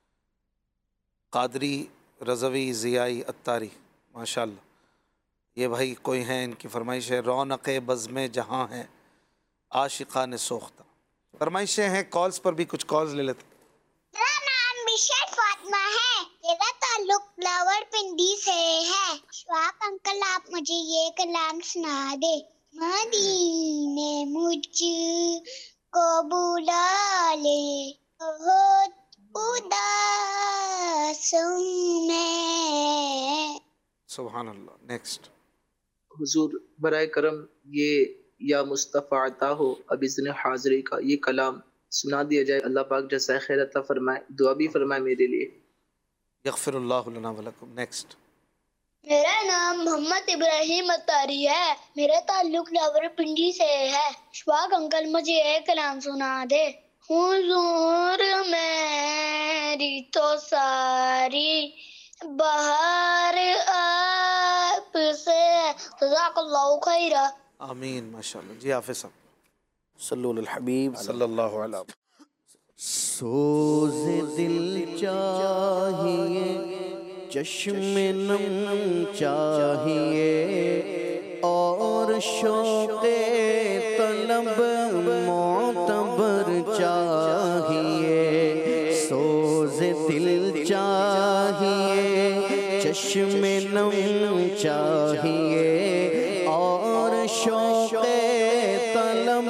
قادری رضوی ضیائی اتاری، ماشاء اللہ. یہ بھائی کوئی ہیں، ان کی فرمائش ہے رونق بزم جہاں ہے عاشقان سوختہ. فرمائشیں ہیں، کالز پر بھی کچھ کالز لے لیتے. میرا نام بشر فاطمہ ہے، میرا تعلق راولپنڈی سے ہے. اشفاق انکل آپ مجھے یہ کلام سنا دے. مدینے مجھ کو بلا لے بہت اداس ہوں میں. سبحان اللہ. نیکسٹ. حضور برائے کرم یہ یا مصطفیٰ عطا ہو اب اذن حاضری کا یہ کلام سنا دیا جائے. اللہ پاک جزائے خیر عطا فرمائے، دعا بھی فرمائے میرے لیے. یغفر اللہ لنا ولکم. نیکسٹ. میرا نام محمد ابراہیم اتاری ہے، میرا تعلق راولپنڈی سے ہے. اشفاق انکل مجھے ایک کلام سنا دے. حضور میری تو ساری بہار آپ سے. جزاک اللہ خیرہ. آمین. ماشاء اللہ. جی حافظ صاحب. صلو علی الحبیب صلی اللہ علیہ وسلم. سوز دل چاہیے، چشم نم چاہیے، اور شوق طلب معتبر چاہیے. چشم نم چاہیے اور شوق طلب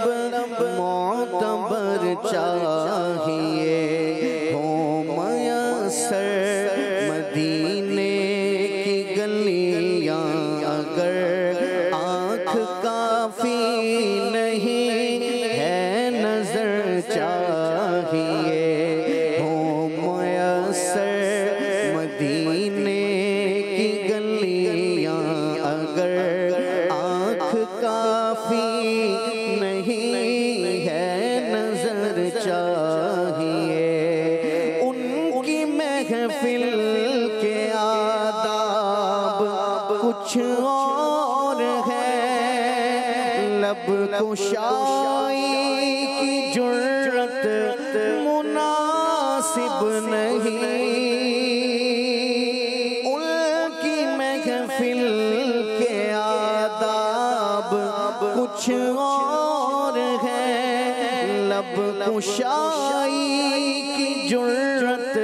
معتبر چاہیے، ہو میسر مدینے کی گلیاں اگر آنکھ کافی نہیں ہے نظر چاہیے، ہو میسر مدینے کی گلیاں اگر آنکھ کافی نہیں ہے نظر چاہیے، ان کی محفل کے آداب کچھ اور ہے، لب کشائی کی جرت مناسب نہیں، ان کی محفل کے آداب کچھ اور ہے، لب کشائی کی جرت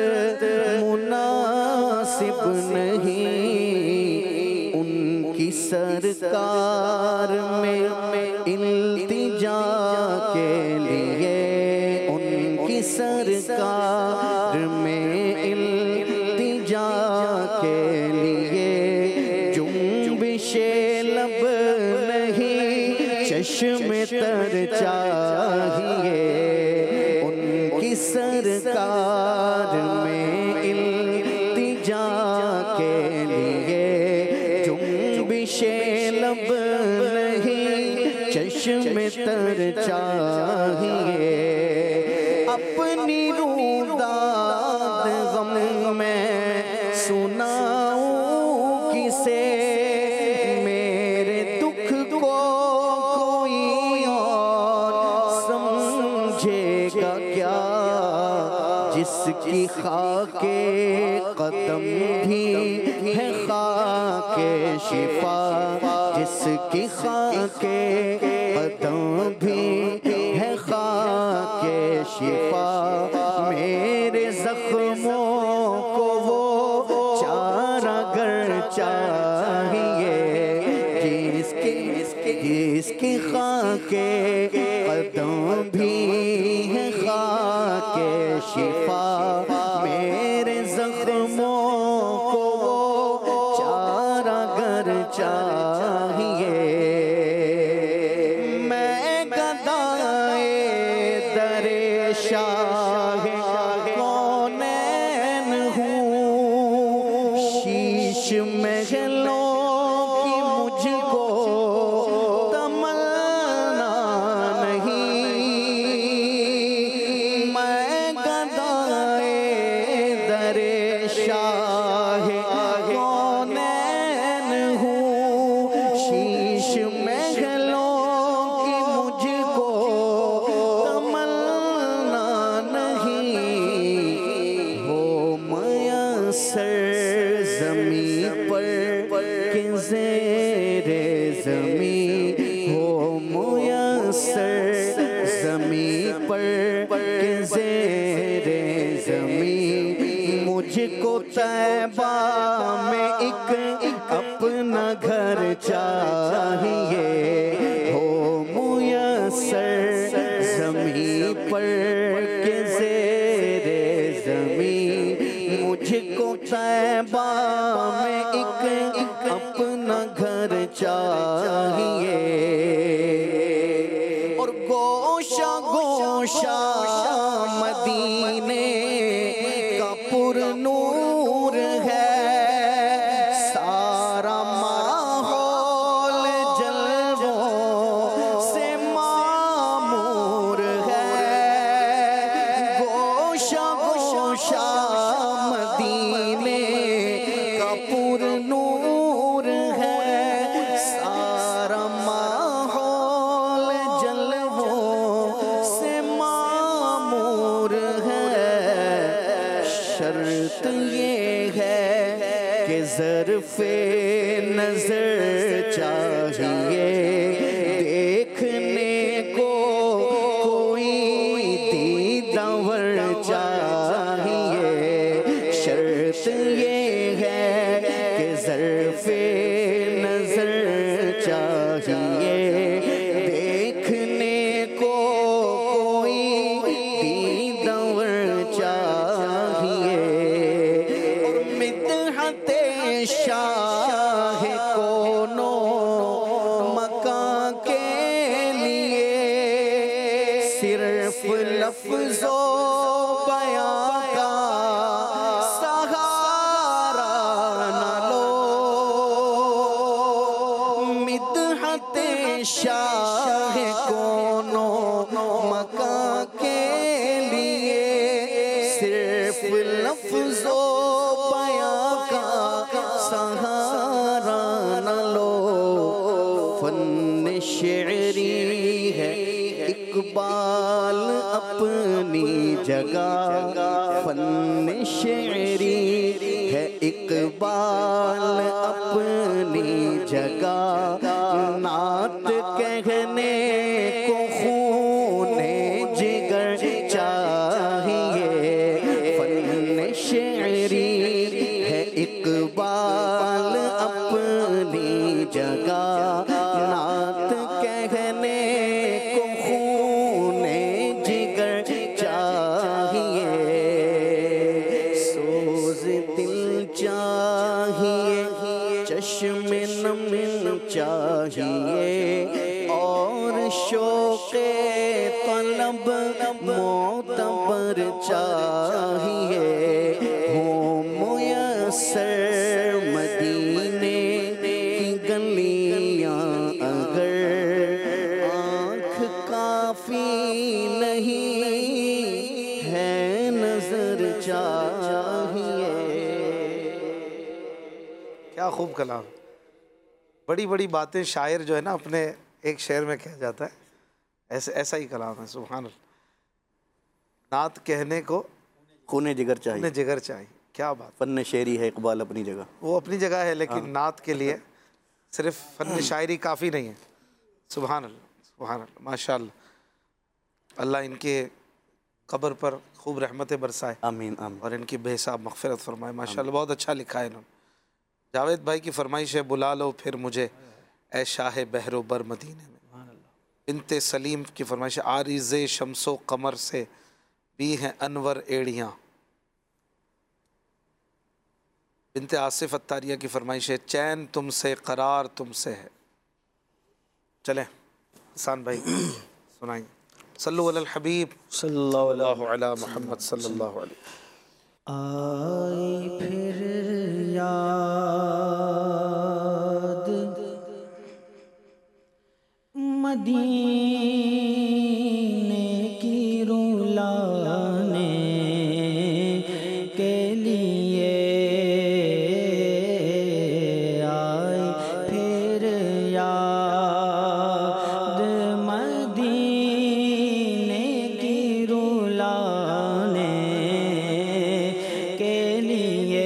مناسب نہیں، ان کی سرکار میں التجا کے لیے، ان کی سرکار میں التجا کے لیے جنبش لب نہیں چشم تر چاہیے، ان کی سرکار میں التجا کے لیے جنبش لب نہیں چشم تر چاہیے، اپنی روداد غم میں سناؤں کسے، میرے دکھ کو کوئی اور سمجھے گا کیا، جس کی خاک قدم بھی ہے خاک شفا، جس کی خاک قدم بھی ہے خاک شفا، میرے زخموں کو وہ چارہ گر چاہیے، جس کی خاک قدم بھی ہے خاک شفا، میرے زخموں کو وہ چارہ گر چاہیے، میں گدائے در شاہ کونین ہوں، شیش محلوں کی مجھ کو تمنا نہیں، میں گدائے در شاہ کونین ہوں، شیش محلوں کی مجھ کو تمنا نہیں، ہو میسر زمین پر کہ زیر زمین، ہو میسر زمین پر کہ زیر زمین، مجھ کو طیبہ میں ایک اپنا گھر چاہیے، ہو میسر زمین پر کہ زیر زمین، مجھ کو طیبہ میں ایک اپنا گھر چاہیے، اور گوشہ گوشہ مدینے کا پر نور ہے، سارا ماحول جلووں سے معمور ہے، گوشہ گوشہ مدینے کا پر نور ہے، سارا ماحول جلووں سے معمور ہے، شرط یہ ہے کہ ظرف نظر چاہیے، دیکھنے کو کوئی دیدور چاہیے، شرط یہ ہے شاہ کونوں مکان کے لیے صرف لفظ و بیان کا سہارا نہ لو. فن شعری ہے اقبال اپنی جگہ، فن شعری ہے اقبال اپنی جگہ. نعت کہنے کو خون جگر چاہیے، فن شعری ہے اقبال اپنی جگہ. نعت کہنے کو خون جگر چاہیے، سوز دل چاہیے، چشم نم چاہیے، اور شوق طلب معتبر چاہیے. ہو میسر مدینے کی گلیاں اگر آنکھ کافی نہیں ہے نظر چاہیے. کیا خوب کلام. بڑی بڑی باتیں شاعر جو ہے نا اپنے ایک شعر میں کہہ جاتا ہے، ایسا ہی کلام ہے. سبحان اللہ. نعت کہنے کو خون جگر چاہیے، خون جگر چاہیے. کیا بات. فن شعری ہے اقبال اپنی جگہ. وہ اپنی جگہ ہے، لیکن نعت کے لیے صرف فن شاعری کافی نہیں ہے. سبحان اللہ سبحان اللہ. ماشاء اللہ. اللہ ان کے قبر پر خوب رحمتیں برسائے، آمین آمین. اور ان کی بے حساب مغفرت فرمائے. ماشاء اللہ بہت اچھا لکھا ہے انہوں نے. جاوید بھائی کی فرمائش ہے، بلا لو پھر مجھے اے شاہ بحر و بر مدینے میں. بنت سلیم کی فرمائش ہے، عارض شمس و قمر سے بھی ہیں انور ایڑیاں. بنت آصف اتاریہ کی فرمائش ہے، چین تم سے قرار تم سے ہے. چلیں حسان بھائی سنائیں. صلو علی الحبیب صلی اللہ علی محمد صلی اللہ علیہ. آئی پھر یاد مدینے کی رلانے کے لیے، آئی پھر یاد مدینے کی رلانے کے لیے.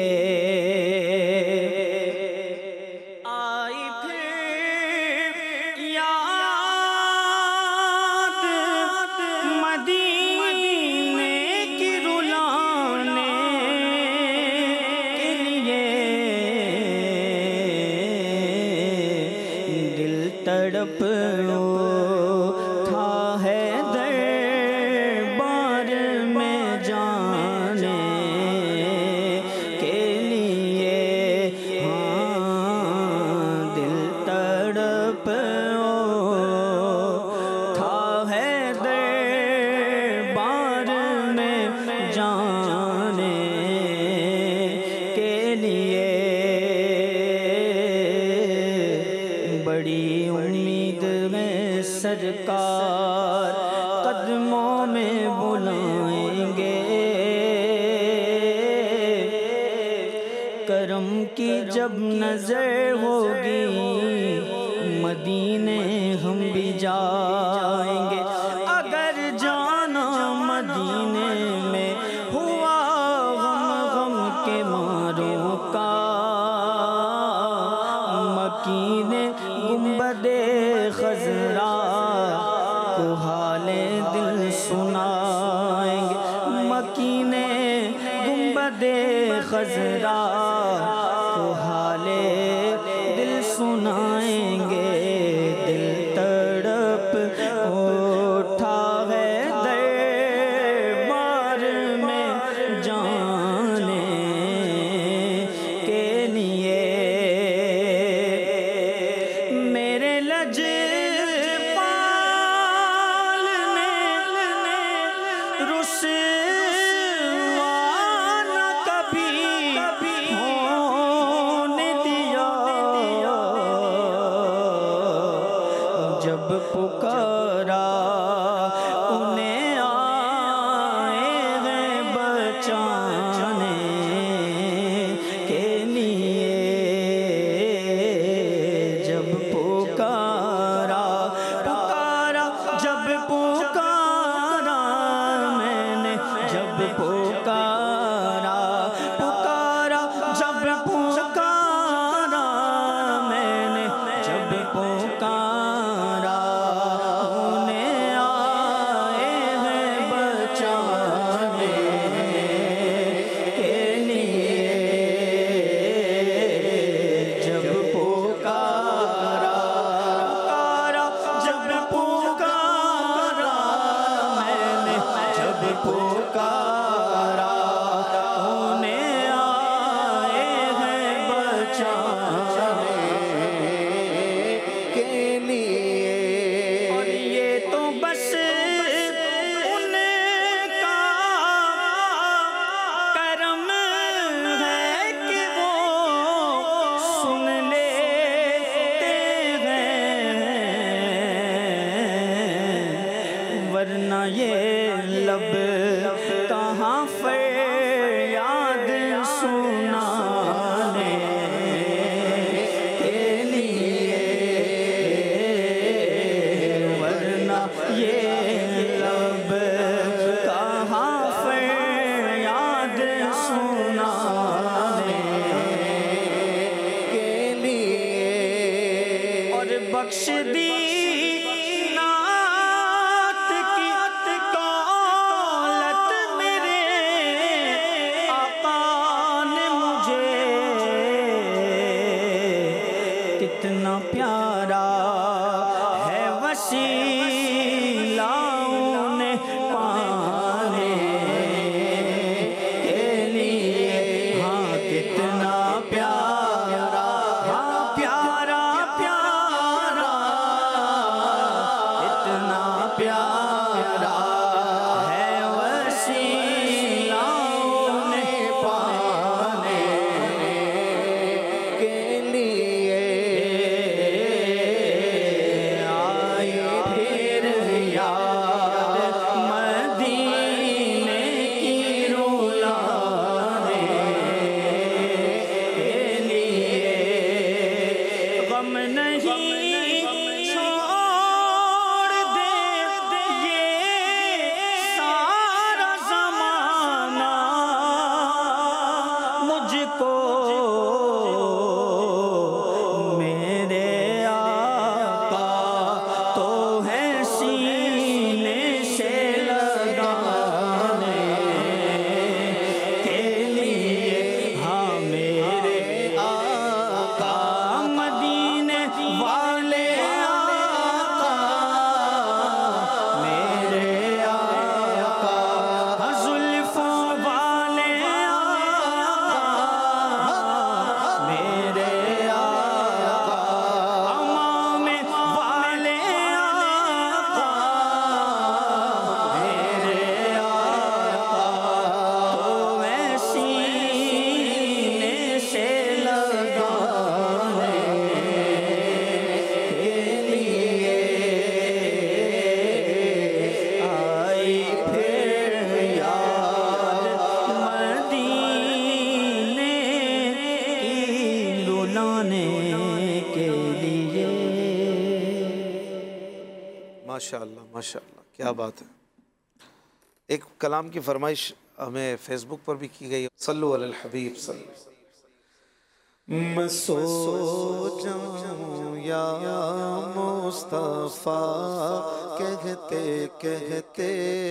آئی پھر یاد مدینے کی رلانے کے لیے، دل تڑپ اٹھا ہے دربار میں جانے کے لیے. ہاں دل تڑپ اٹھا ہے دربار میں جانے کے لیے. بڑی امید میں سرکار قدموں میں بلائیں گے، کرم کی جب نظر ہوگی مدینے ہم بھی جائیں گے. اگر جانا مدینے میں ہوا غم غم کے ماروں کا، مکین گنبد خضرا کو حال دل سنائیں گے. مکین گنبد خضرا کو حال دل سنائیں گے. دل تڑپ اٹھا ہے دربار میں جانے کے لیے. میرے لجپال نے رسوا نہ کبھی ہو کتنا پیارا ہے وسیلہ انہیں پانے کے لیے، ہاں کتنا پیارا، ہاں پیارا پیارا، کتنا پیارا ہے وسیلہ انہیں پانے کے لیے، آئی پھر یاد مدینے کی رولانے کے لیے، غم نہیں چھوڑ دے یہ سارا زمانہ، مجھ کو میرے آقا تو ہے سینے سے لگانے کے لیے، ہاں میرے آقا مدینے والے آقا، میرے آقا زلفوں والے آقا، میرے آقا امام والے آقا، میرے آقا تو میں سینے سے لگانے کے لیے، آئی پھر یاد مدینے کی رلانے کے لیے۔ ماشاءاللہ ماشاءاللہ، کیا بات ہے۔ ایک کلام کی فرمائش ہمیں فیس بک پر بھی کی گئی ہے، صلو علی الحبیب صلی اللہ علیہ وسلم۔ میں سو جاؤں یا مصطفیٰ کہتے کہتے،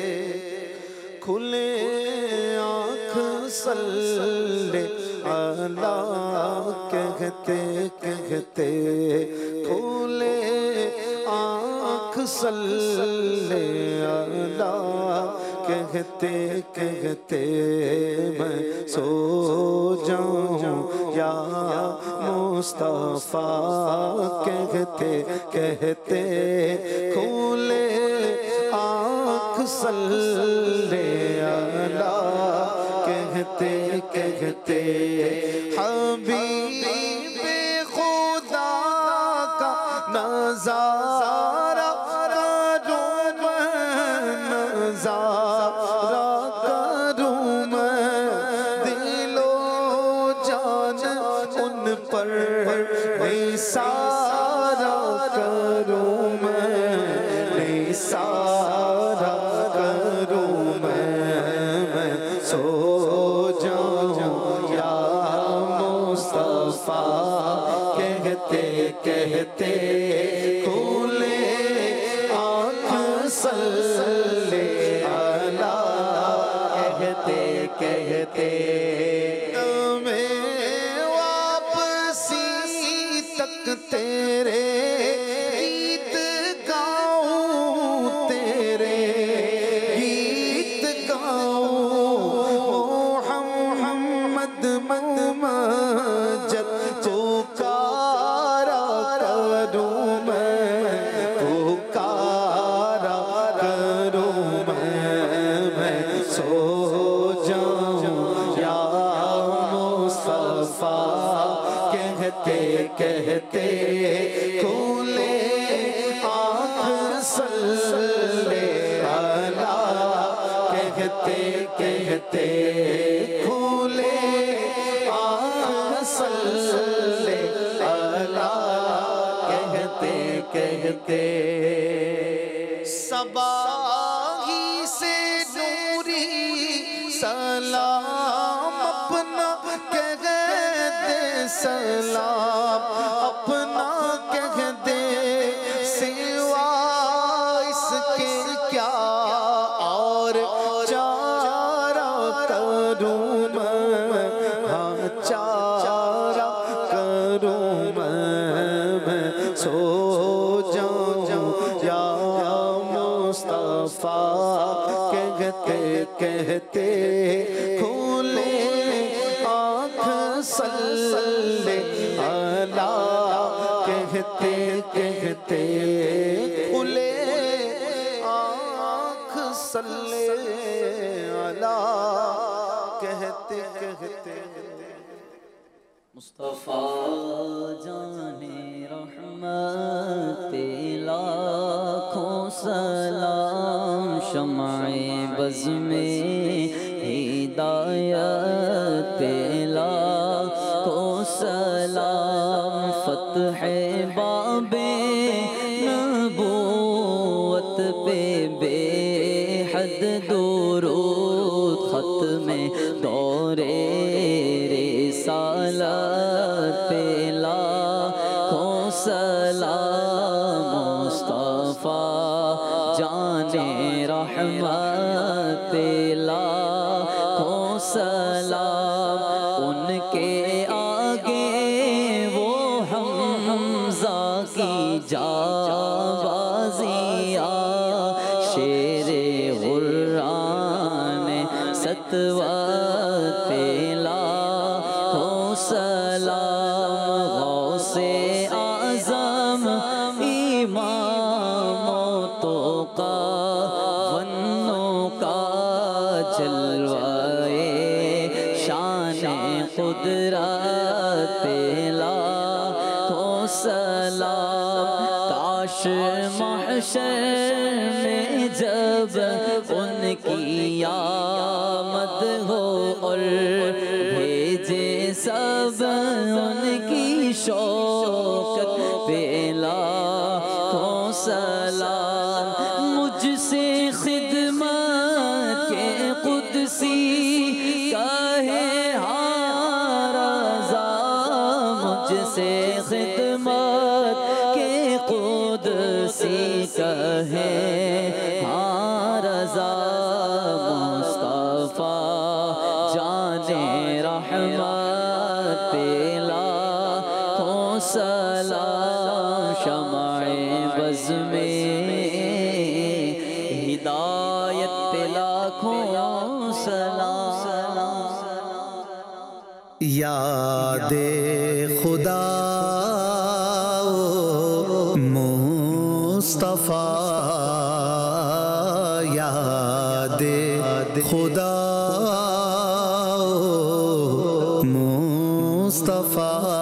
کھلے آنکھ صلی علی کہتے کہتے، کھلے آنکھ صلی علی کہتے کہتے، میں سو جاؤں یا مصطفیٰ کہتے کہتے، کھلے آنکھ صلی علی کہتے کہتے، حبیب خدا کا نظارہ کروں میں، نظارہ کروں میں، دل و جان ان پر نثارہ کروں میں، نثارہ کروں میں سو جاؤں یا مصطفیٰ کہتے کہتے، کھلے آنکھ صلی علی کہتے کہتے، میں واپسی تک تیرے گیت گاؤں، تیرے گیت گاؤں، محمد مد مجد پکارا کروں میں، پکارا کروں میں سو جاؤں یا مصطفیٰ کہتے کہتے، کھلے آنکھ صلی علی کہتے کہتے، کھلے آنکھ صلی علی کہتے کہتے، صباحی سے نوری سلام اپنا کہہ دے، سلام اپنا کہہ دے، سوا اس کے کیا اور چارہ کروں میں، ہاں چارہ کروں میں کہتے کھولے آنکھ صلی علی کہتے کہتے کھولے آنکھ صلی علی کہتے کہتے مصطفیٰ جانے رحمت لاکھوں سلام شمع بز میں ہدایت لاکھوں سلام فتح باب نبوت پہ بے حد درود ختم دورے رسالت پہ لاکھوں سلام مصطفیٰ جانے رحمت پہ لاکھوں سلام ان کے آگے وہ حمزہ کی جابازیاں شیر غران ستوت پہ لاکھوں سلام غوث اعظم امام تو کا ونوں کا جلوائے شان قدرت پہ لاکھوں سلام کاش محشر میں جب ان کی آمد ہو اور بھیجے سب ان کی شوکت پہ لاکھوں سلام مجھ سے خدمت کے قدسی کہے ہاں رضا مجھ سے خدمت کے قدسی کہے ہاں رضا مصطفیٰ جانے رحمت پہ لاکھوں سلام شمع بز میں ہدایت پہ لاکھوں سلام یاد خدا مصطفیٰ یاد خدا مصطفیٰ